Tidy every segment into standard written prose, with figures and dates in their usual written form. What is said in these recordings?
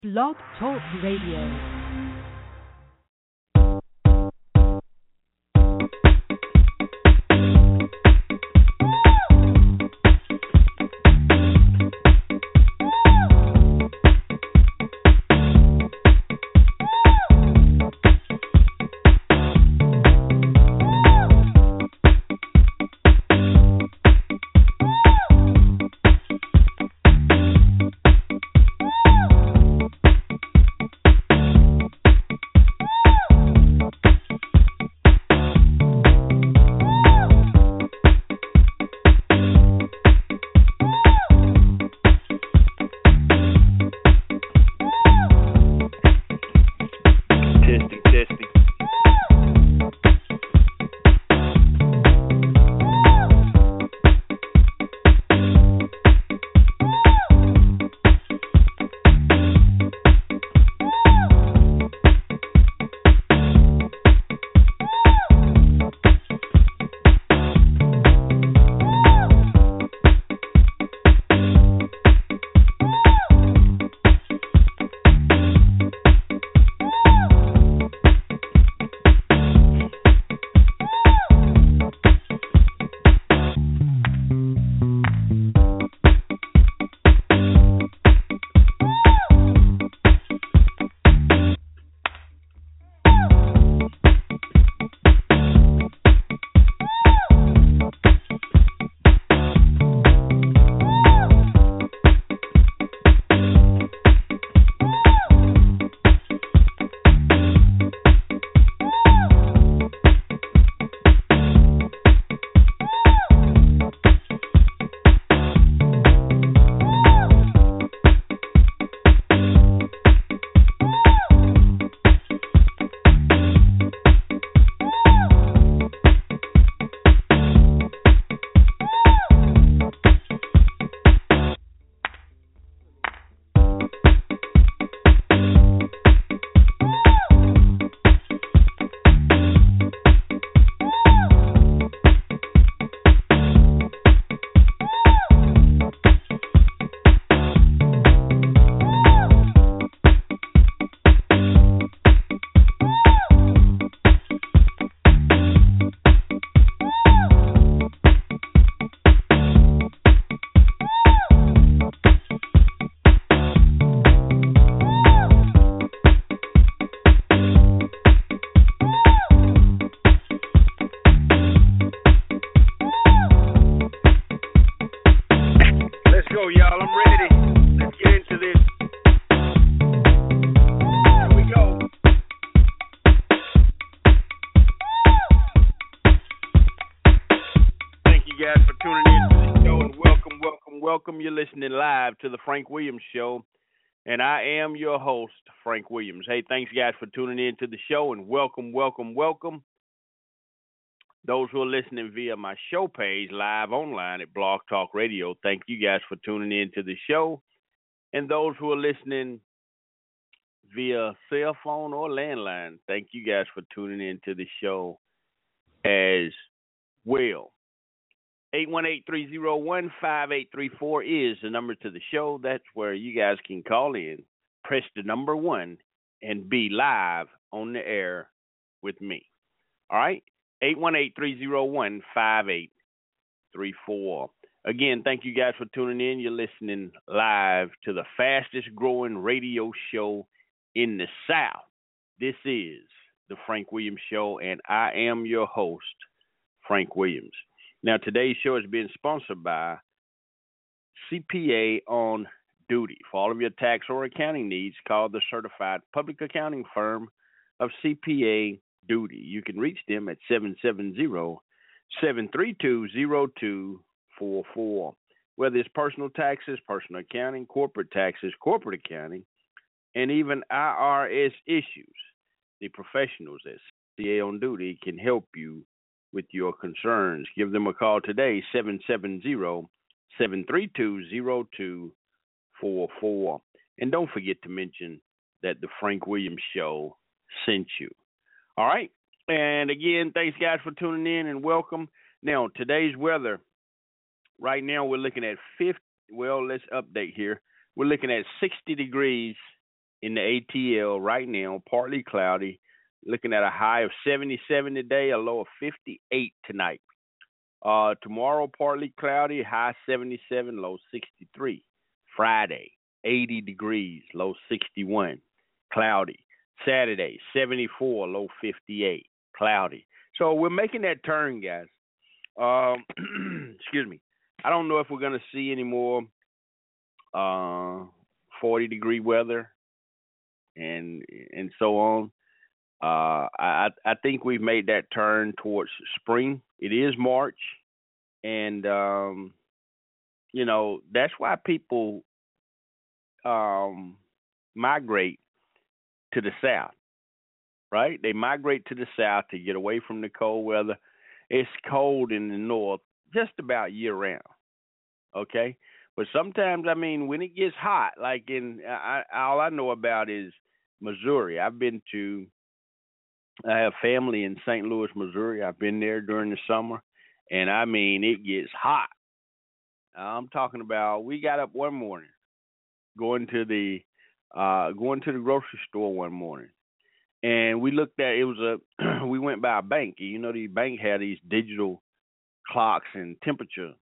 Blog Talk Radio. Live to the Frank Williams Show, and I am your host, Frank Williams. Hey, thanks, guys, for tuning in to the show, and welcome. Those who are listening via my show page, live online at Blog Talk Radio, thank you guys for tuning in to the show. And those who are listening via cell phone or landline, thank you guys for tuning in to the show as well. 818-301-5834 is the number to the show. That's where you guys can call in, press the number 1, and be live on the air with me. All right? 818-301-5834. Again, thank you guys for tuning in. You're listening live to the fastest growing radio show in the South. This is the Frank Williams Show, and I am your host, Frank Williams. Now, today's show is being sponsored by CPA on Duty. For all of your tax or accounting needs, call the certified public accounting firm of CPA Duty. You can reach them at 770-732-0244. Whether it's personal taxes, personal accounting, corporate taxes, corporate accounting, and even IRS issues, the professionals at CPA on Duty can help you with your concerns. Give them a call today, 770-732-0244. And don't forget to mention that the Frank Williams Show sent you. All right? And again, thanks, guys, for tuning in, and welcome. Now, today's weather, right now we're looking at let's update here. We're looking at 60 degrees in the ATL right now, partly cloudy. Looking at a high of 77 today, a low of 58 tonight. Tomorrow, partly cloudy, high 77, low 63. Friday, 80 degrees, low 61, cloudy. Saturday, 74, low 58, cloudy. So we're making that turn, guys. Excuse me. I don't know if we're going to see any more 40-degree weather and so on. I think we've made that turn towards spring. It is March, and that's why people migrate to the south, right? They migrate to the south to get away from the cold weather. It's cold in the north just about year round, okay? But sometimes, I mean, when it gets hot, like all I know about is Missouri. I have family in St. Louis, Missouri. I've been there during the summer, and I mean, it gets hot. I'm talking about we got up one morning going to the grocery store one morning, and we looked at we went by a bank. You know, the bank had these digital clocks and temperature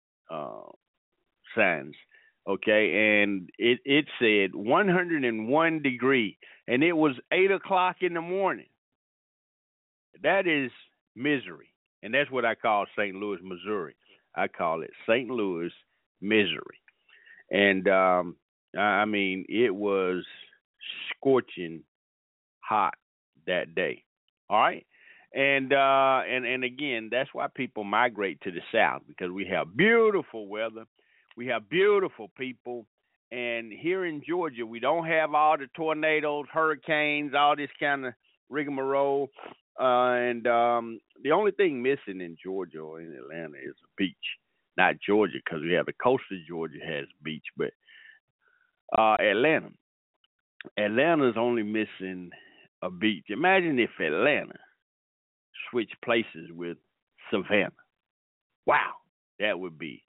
signs. Okay, and it said 101 degree, and it was 8 o'clock in the morning. That is misery, and that's what I call St. Louis, Missouri. I call it St. Louis, misery, and I mean it was scorching hot that day. All right, and again, that's why people migrate to the south, because we have beautiful weather, we have beautiful people, and here in Georgia we don't have all the tornadoes, hurricanes, all this kind of rigmarole. And the only thing missing in Georgia or in Atlanta is a beach. Not Georgia, because we have the coast of Georgia has a beach, but Atlanta's only missing a beach. Imagine if Atlanta switched places with Savannah. Wow, that would be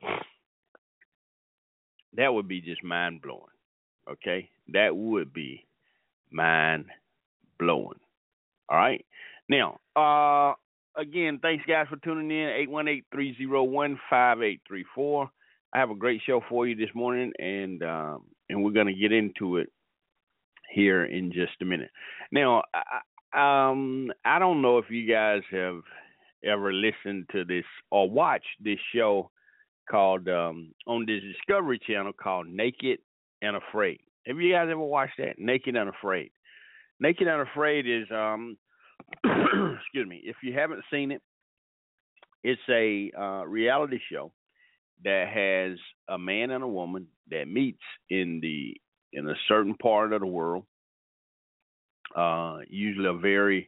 just mind blowing. Okay, that would be mind blowing. All right. Now, again, thanks guys for tuning in. 818-301-5834. I have a great show for you this morning, and we're gonna get into it here in just a minute. Now, I don't know if you guys have ever listened to this or watched this show called on this Discovery Channel called Naked and Afraid. Have you guys ever watched that? Naked and Afraid. Naked and Afraid is excuse me, if you haven't seen it, it's a reality show that has a man and a woman that meets in a certain part of the world, usually a very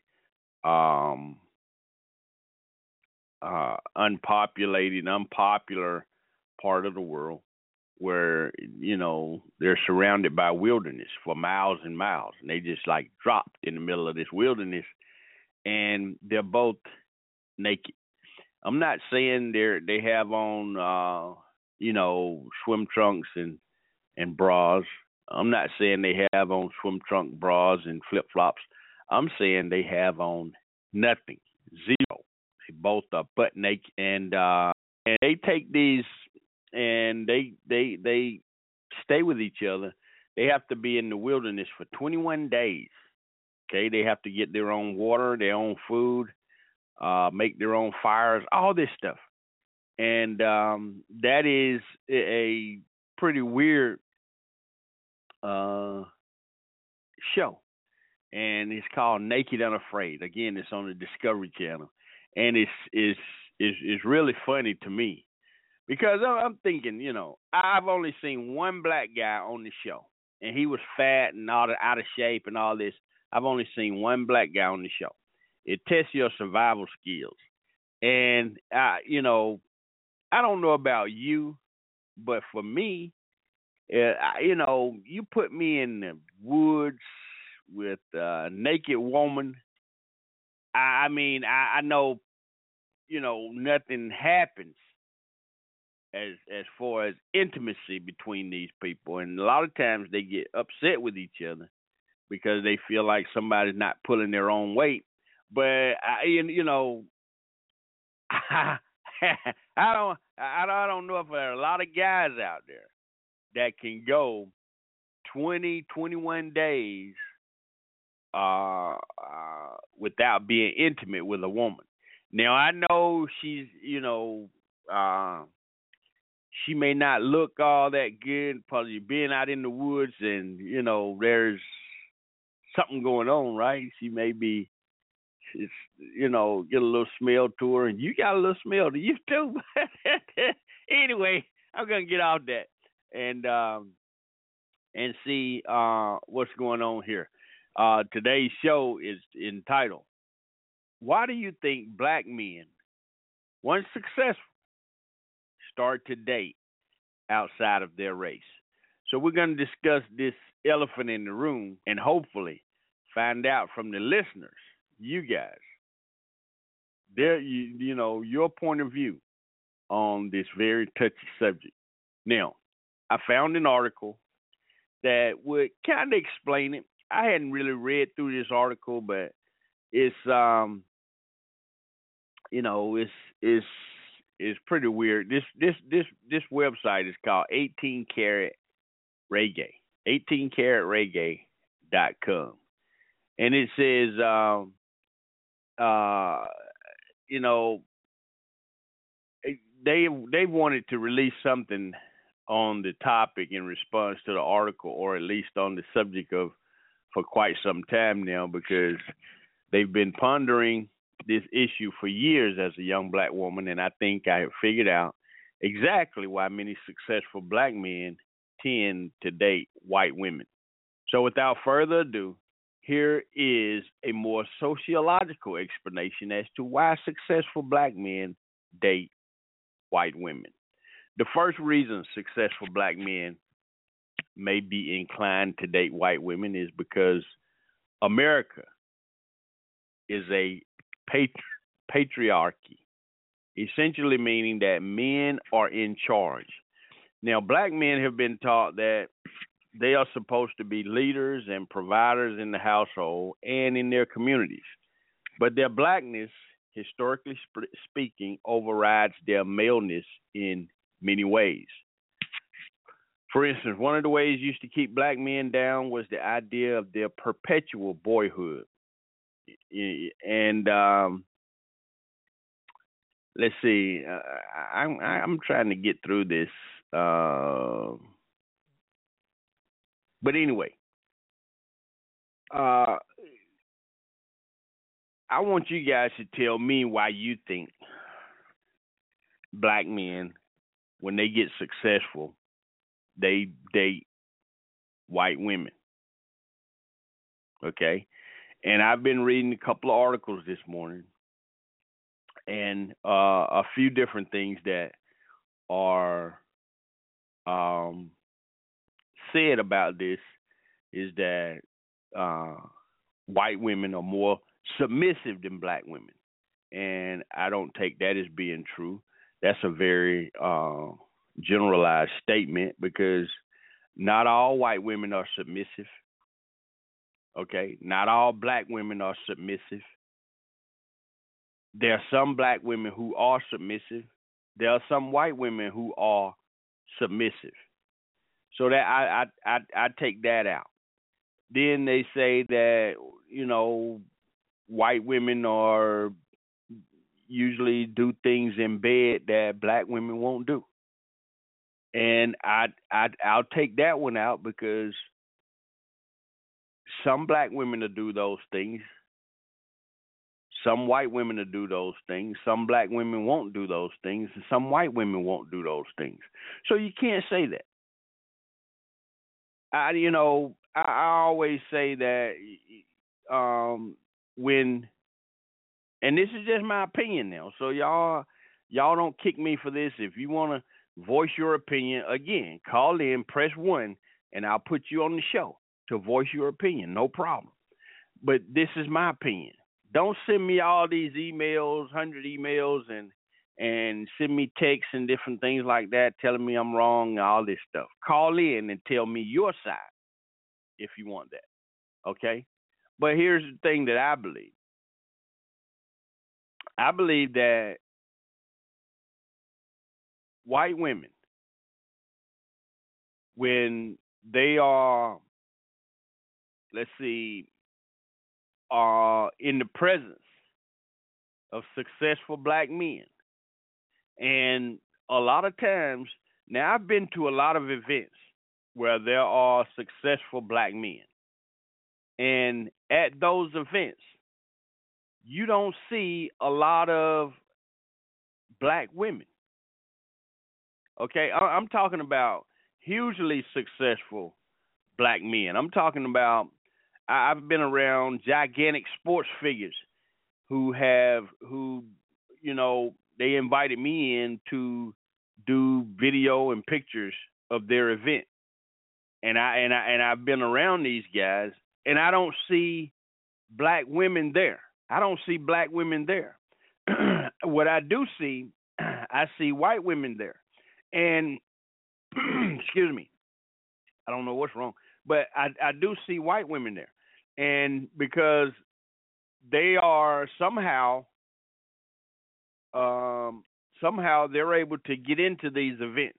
unpopular part of the world, where they're surrounded by wilderness for miles and miles, and they just like dropped in the middle of this wilderness, and they're both naked. I'm not saying they have on swim trunks and bras. I'm not saying they have on swim trunk bras and flip flops. I'm saying they have on nothing, zero. They both are butt naked, and they take these and they stay with each other. They have to be in the wilderness for 21 days. Okay, they have to get their own water, their own food, make their own fires, all this stuff. And that is a pretty weird show. And it's called Naked and Afraid. Again, it's on the Discovery Channel. And it's really funny to me, because I'm thinking, I've only seen one black guy on the show, and he was fat and out of shape and all this. I've only seen one black guy on the show. It tests your survival skills. And, I don't know about you, but for me, you put me in the woods with a naked woman. I mean, I know, nothing happens as far as intimacy between these people. And a lot of times they get upset with each other because they feel like somebody's not pulling their own weight. But I don't know if there are a lot of guys out there that can go 20, 21 days without being intimate with a woman. Now I know she's, she may not look all that good, probably being out in the woods, and there's something going on, right? She may be, get a little smell to her, and you got a little smell to you too. Anyway, I'm gonna get off that and see what's going on here. Today's show is entitled, "Why do you think black men, once successful, start to date outside of their race?" So we're going to discuss this elephant in the room and hopefully find out from the listeners, you guys, your point of view on this very touchy subject. Now, I found an article that would kind of explain it. I hadn't really read through this article, but it's it's pretty weird. This website is called 18 Karat Reggae, 18karatreggae.com, and it says they wanted to release something on the topic in response to the article, or at least on the subject of, for quite some time now, because they've been pondering this issue for years as a young black woman, and I think I have figured out exactly why many successful black men tend to date white women. So without further ado, here is a more sociological explanation as to why successful black men date white women. The first reason successful black men may be inclined to date white women is because America is a patriarchy, essentially meaning that men are in charge. Now, black men have been taught that they are supposed to be leaders and providers in the household and in their communities, but their blackness, historically speaking, overrides their maleness in many ways. For instance, one of the ways used to keep black men down was the idea of their perpetual boyhood. And let's see, I'm trying to get through this. But anyway, I want you guys to tell me why you think black men, when they get successful, they date white women. Okay? And I've been reading a couple of articles this morning, and a few different things that are said about this is that white women are more submissive than black women. And I don't take that as being true. That's a very generalized statement, because not all white women are submissive. Okay? Not all black women are submissive. There are some black women who are submissive. There are some white women who are submissive. So that I take that out. Then they say that, white women are usually do things in bed that black women won't do. And I'll take that one out, because some black women will do those things. Some white women will do those things. Some black women won't do those things, and some white women won't do those things. So you can't say that. I always say that when, and this is just my opinion now, so y'all don't kick me for this. If you want to voice your opinion, again, call in, press 1, and I'll put you on the show to voice your opinion, no problem. But this is my opinion. Don't send me all these emails, 100 emails, and send me texts and different things like that telling me I'm wrong and all this stuff. Call in and tell me your side if you want that. Okay? But here's the thing that I believe. I believe that white women, when they are, let's see, are in the presence of successful black men, and a lot of times, now I've been to a lot of events where there are successful black men. And at those events, you don't see a lot of black women. Okay, I'm talking about hugely successful black men. I'm talking about I've been around gigantic sports figures who they invited me in to do video and pictures of their event. And I've been around these guys, and I don't see black women there. I don't see black women there. What I do see, I see white women there. And excuse me, I don't know what's wrong, but I do see white women there. And because they are somehow they're able to get into these events.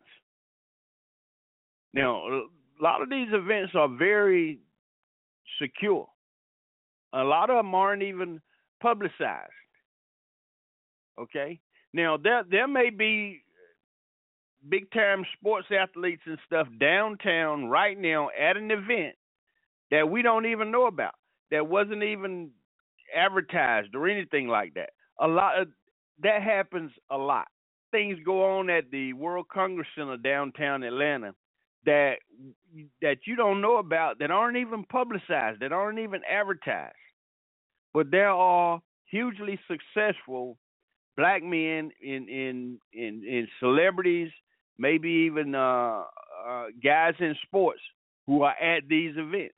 Now, a lot of these events are very secure. A lot of them aren't even publicized. Okay? Now, there may be big time sports athletes and stuff downtown right now at an event that we don't even know about, that wasn't even advertised or anything like that. A lot of that happens a lot. Things go on at the World Congress Center downtown Atlanta that you don't know about, that aren't even publicized, that aren't even advertised. But there are hugely successful black men in celebrities, maybe even guys in sports who are at these events.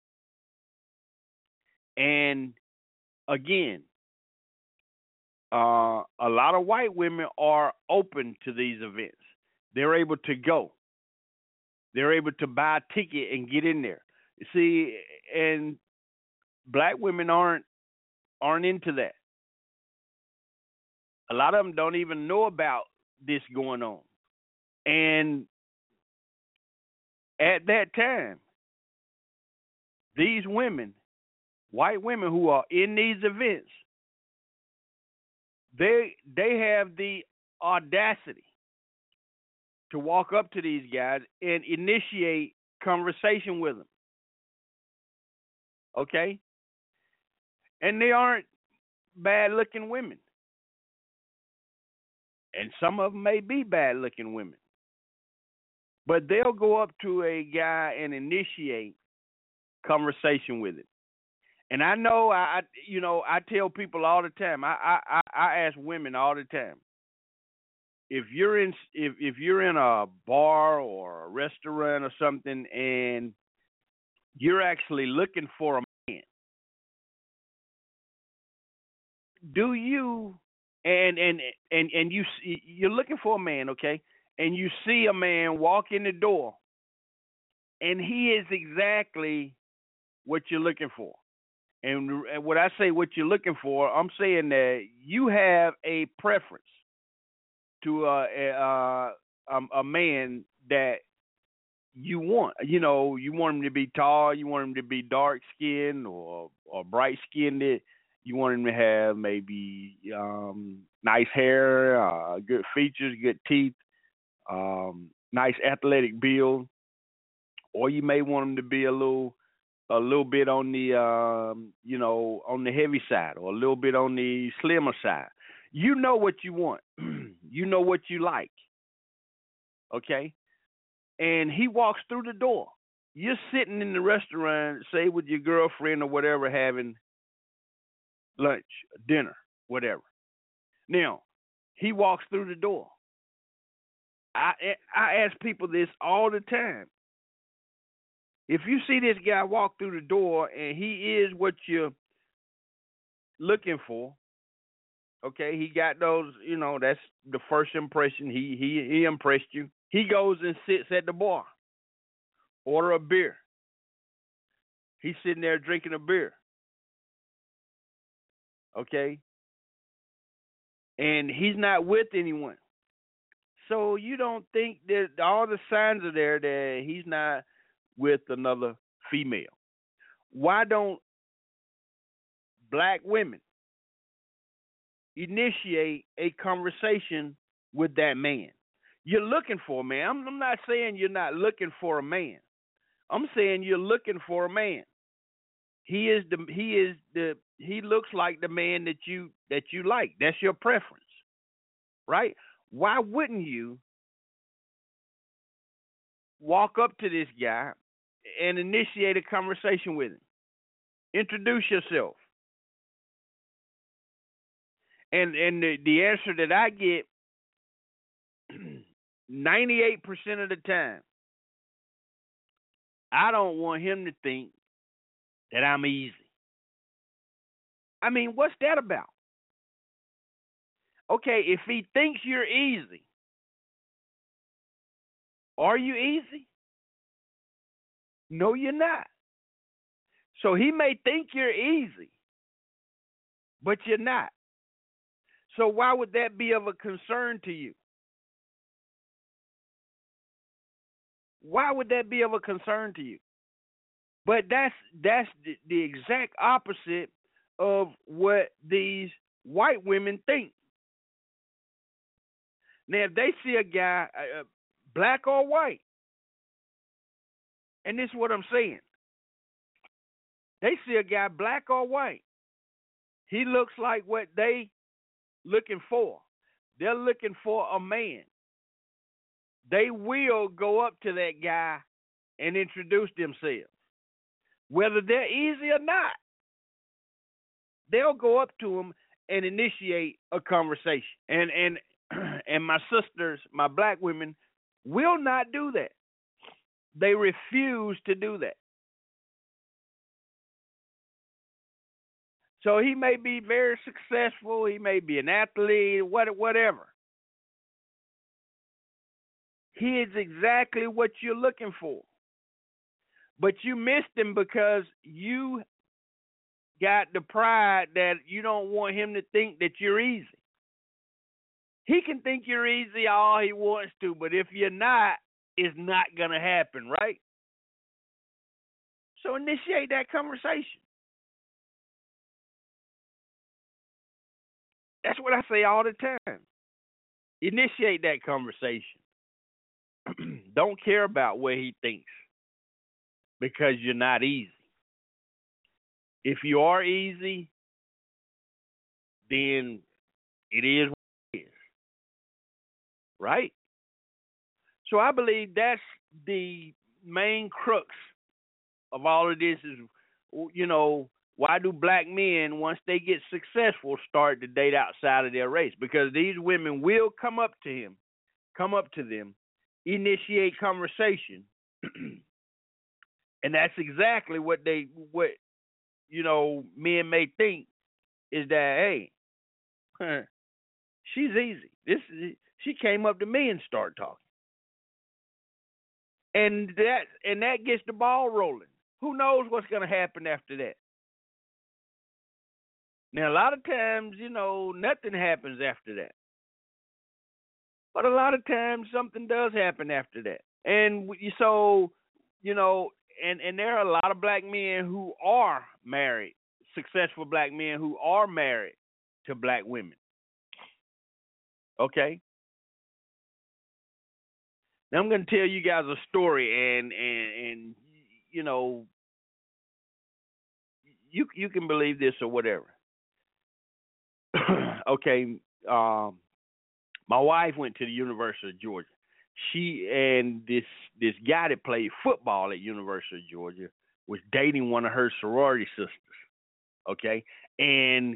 And again, a lot of white women are open to these events. They're able to go. They're able to buy a ticket and get in there. See, and black women aren't into that. A lot of them don't even know about this going on. And at that time, these women, white women who are in these events, they have the audacity to walk up to these guys and initiate conversation with them. Okay? And they aren't bad-looking women. And some of them may be bad-looking women. But they'll go up to a guy and initiate conversation with him. And I know, I tell people all the time. I ask women all the time. If you're in a bar or a restaurant or something, and you're actually looking for a man, do you and you're looking for a man, okay? And you see a man walk in the door, and he is exactly what you're looking for. And when I say what you're looking for, I'm saying that you have a preference to a man that you want. You know, you want him to be tall, you want him to be dark skinned or bright skinned. You want him to have maybe nice hair, good features, good teeth, nice athletic build, or you may want him to be a little bit on the on the heavy side, or a little bit on the slimmer side. You know what you want. You know what you like. Okay? And he walks through the door. You're sitting in the restaurant, say with your girlfriend or whatever, having lunch, dinner, whatever. Now, he walks through the door. I ask people this all the time. If you see this guy walk through the door and he is what you're looking for, okay, he got those, that's the first impression. He impressed you. He goes and sits at the bar, order a beer. He's sitting there drinking a beer. Okay? And he's not with anyone. So you don't think that all the signs are there that he's not with another female. Why don't black women initiate a conversation with that man? You're looking for a man. I'm not saying you're not looking for a man. I'm saying you're looking for a man. He looks like the man that you like. That's your preference, right? Why wouldn't you walk up to this guy and initiate a conversation with him? Introduce yourself. And the answer that I get 98% of the time, I don't want him to think that I'm easy. I mean, what's that about? Okay, if he thinks you're easy, are you easy? No, you're not. So he may think you're easy, but you're not. So why would that be of a concern to you? Why would that be of a concern to you? But that's the exact opposite of what these white women think. Now, if they see a guy, black or white, and this is what I'm saying, they see a guy, black or white, he looks like what they looking for. They're looking for a man. They will go up to that guy and introduce themselves. Whether they're easy or not, they'll go up to him and initiate a conversation. And my sisters, my black women, will not do that. They refuse to do that. So he may be very successful. He may be an athlete, whatever. He is exactly what you're looking for. But you missed him because you got the pride that you don't want him to think that you're easy. He can think you're easy all he wants to, but if you're not, it's not going to happen, right? So initiate that conversation. That's what I say all the time. Initiate that conversation. Don't care about what he thinks because you're not easy. If you are easy, then it is what it is. Right? So I believe that's the main crux of all of this is, why do black men, once they get successful, start to date outside of their race? Because these women will come up to them, initiate conversation. And that's exactly what men may think is that, hey, she's easy. She came up to me and started talking. And that gets the ball rolling. Who knows what's going to happen after that? Now, a lot of times, nothing happens after that. But a lot of times something does happen after that. And so, and there are a lot of black men who are married, successful black men who are married to black women. Okay? Now I'm going to tell you guys a story, and you can believe this or whatever. Okay, my wife went to the University of Georgia. She and this guy that played football at University of Georgia was dating one of her sorority sisters. Okay, and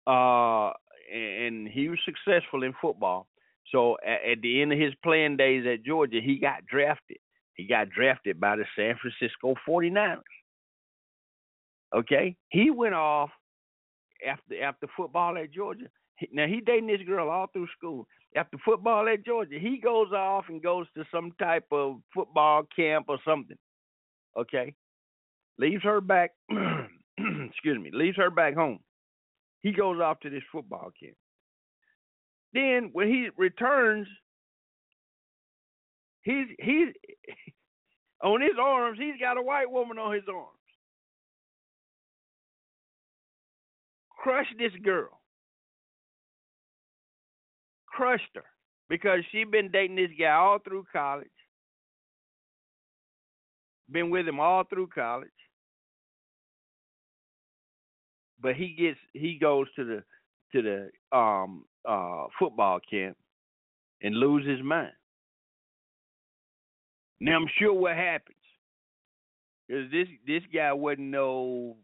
he was successful in football. So at the end of his playing days at Georgia, he got drafted. He got drafted by the San Francisco 49ers. Okay, he went off after football at Georgia. Now, he dating this girl all through school. After football at Georgia, he goes off and goes to some type of football camp or something. Okay, leaves her back, leaves her back home. He goes off to this football camp. Then when he returns, he's on his arms, he's got a white woman on his arms. Crushed this girl. Crushed her because she'd been dating this guy all through college. Been with him all through college. But he goes to the football camp and loses his mind. Now I'm sure what happens is this guy wasn't no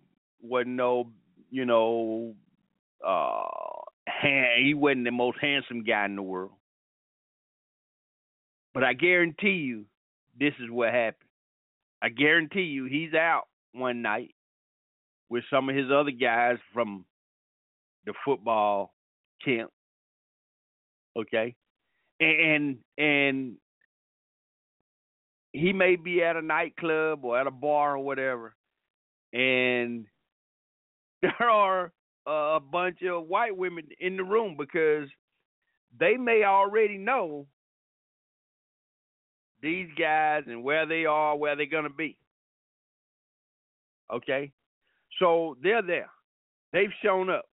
he wasn't the most handsome guy in the world. But I guarantee you this is what happened. I guarantee you he's out one night with some of his other guys from the football camp. Okay? And he may be at a nightclub or at a bar or whatever, and there are a bunch of white women in the room because they may already know these guys and where they are, where they're going to be. Okay? So they're there. They've shown up.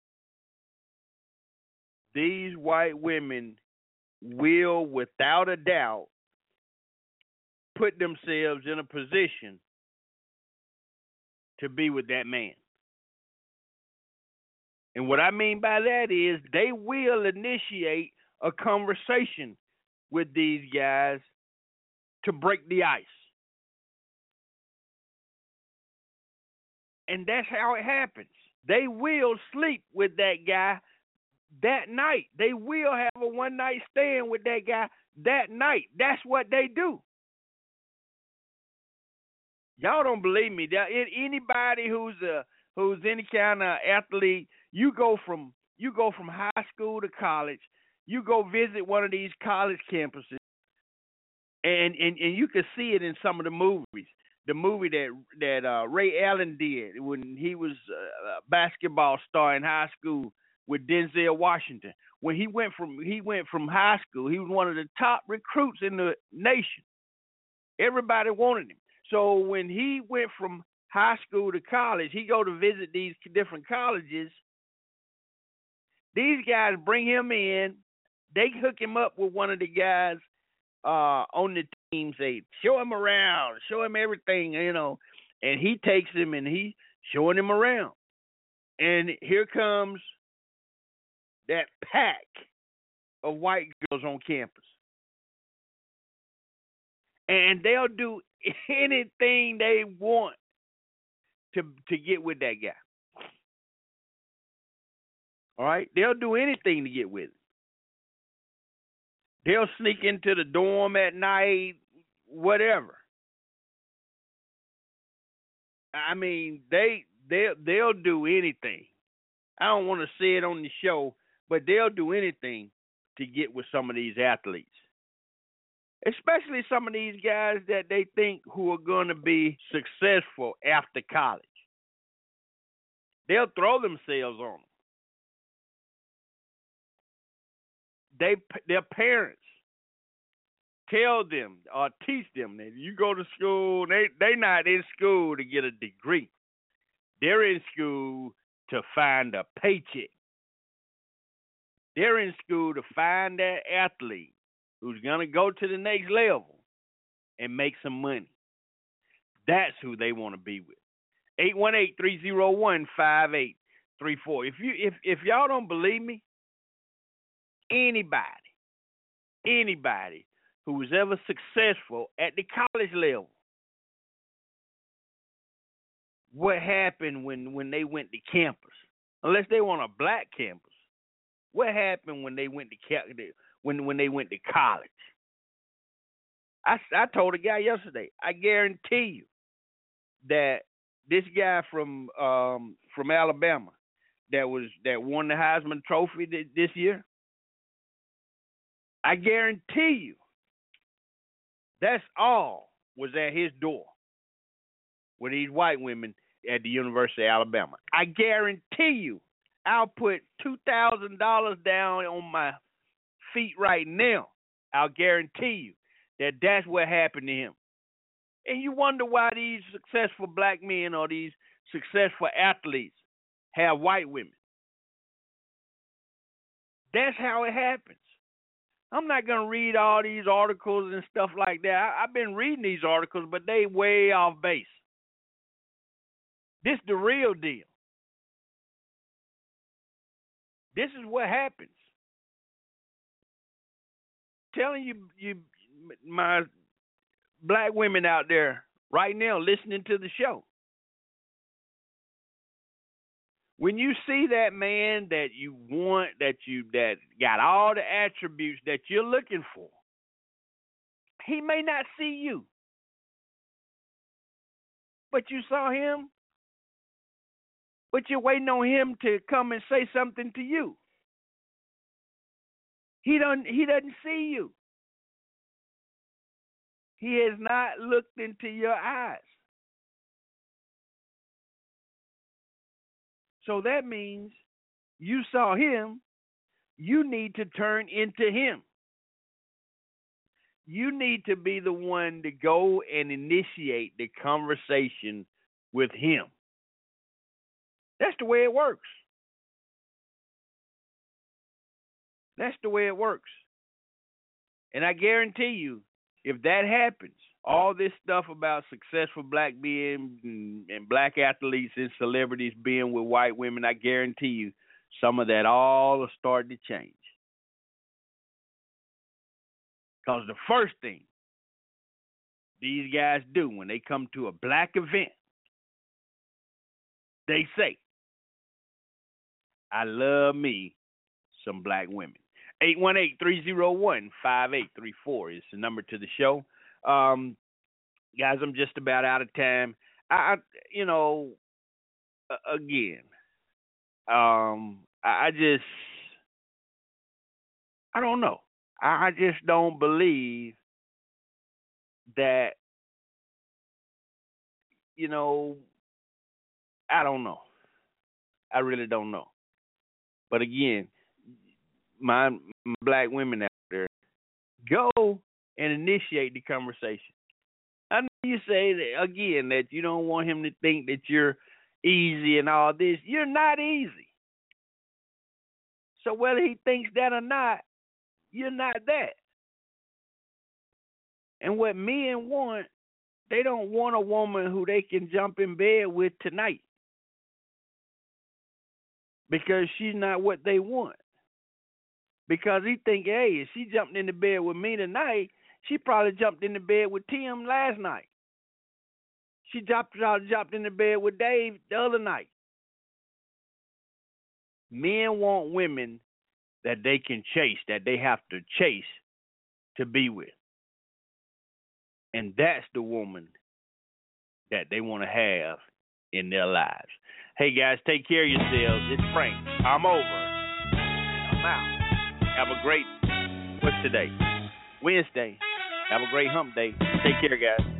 These white women will, without a doubt, put themselves in a position to be with that man. And what I mean by that is they will initiate a conversation with these guys to break the ice. And that's how it happens. They will sleep with that guy that night. They will have a one-night stand with that guy that night. That's what they do. Y'all don't believe me. Anybody who's any kind of athlete, you go from high school to college, you go visit one of these college campuses, and you can see it in some of the movies. The movie that Ray Allen did when he was a basketball star in high school with Denzel Washington. When he went from high school, he was one of the top recruits in the nation. Everybody wanted him. So when he went from high school to college, he go to visit these different colleges. These guys bring him in. They hook him up with one of the guys on the team, say, show him around, show him everything, and he takes him and he's showing him around. And here comes that pack of white girls on campus. And they'll do anything they want to get with that guy. All right? They'll do anything to get with him. They'll sneak into the dorm at night, whatever. I mean, they'll do anything. I don't want to say it on the show, but they'll do anything to get with some of these athletes. Especially some of these guys that they think who are going to be successful after college. They'll throw themselves on them. Their parents tell them or teach them that you go to school, they're not in school to get a degree. They're in school to find a paycheck. They're in school to find that athlete who's going to go to the next level and make some money. That's who they want to be with. 818-301-5834. If y'all don't believe me, anybody who was ever successful at the college level, what happened when they went to campus? Unless they were on a black campus, what happened when they went to when they went to college? I told a guy yesterday, I guarantee you that this guy from Alabama that won the Heisman Trophy this year, I guarantee you that's all was at his door. with these white women at the University of Alabama. I guarantee you, I'll put $2,000 down on my feet right now. I'll guarantee you that that's what happened to him. And you wonder why these successful black men or these successful athletes have white women. That's how it happens. I'm not going to read all these articles and stuff like that. I've been reading these articles, but they way off base. This the real deal. This is what happens. Telling you, my black women out there right now listening to the show. When you see that man that you want, that got all the attributes that you're looking for, he may not see you, but you saw him, but you're waiting on him to come and say something to you. He doesn't see you. He has not looked into your eyes. So that means you saw him, you need to turn into him. You need to be the one to go and initiate the conversation with him. That's the way it works. That's the way it works. And I guarantee you, if that happens, all this stuff about successful black men and black athletes and celebrities being with white women, I guarantee you some of that all will start to change. Because the first thing these guys do when they come to a black event, they say, I love me some black women. 818-301-5834 is the number to the show. Guys, I'm just about out of time. I don't know. I just don't believe that, I don't know. I really don't know. But again, my black women out there, go and initiate the conversation. I know you say that, again, that you don't want him to think that you're easy and all this. You're not easy. So whether he thinks that or not, you're not that. And what men want, they don't want a woman who they can jump in bed with tonight, because she's not what they want. Because he think, hey, if she jumped in the bed with me tonight, she probably jumped in the bed with Tim last night. She jumped in the bed with Dave the other night. Men want women that they can chase, that they have to chase to be with. And that's the woman that they want to have in their lives. Hey, guys, take care of yourselves. It's Frank. I'm over. I'm out. Have a great, what's today? Wednesday. Have a great hump day. Take care, guys.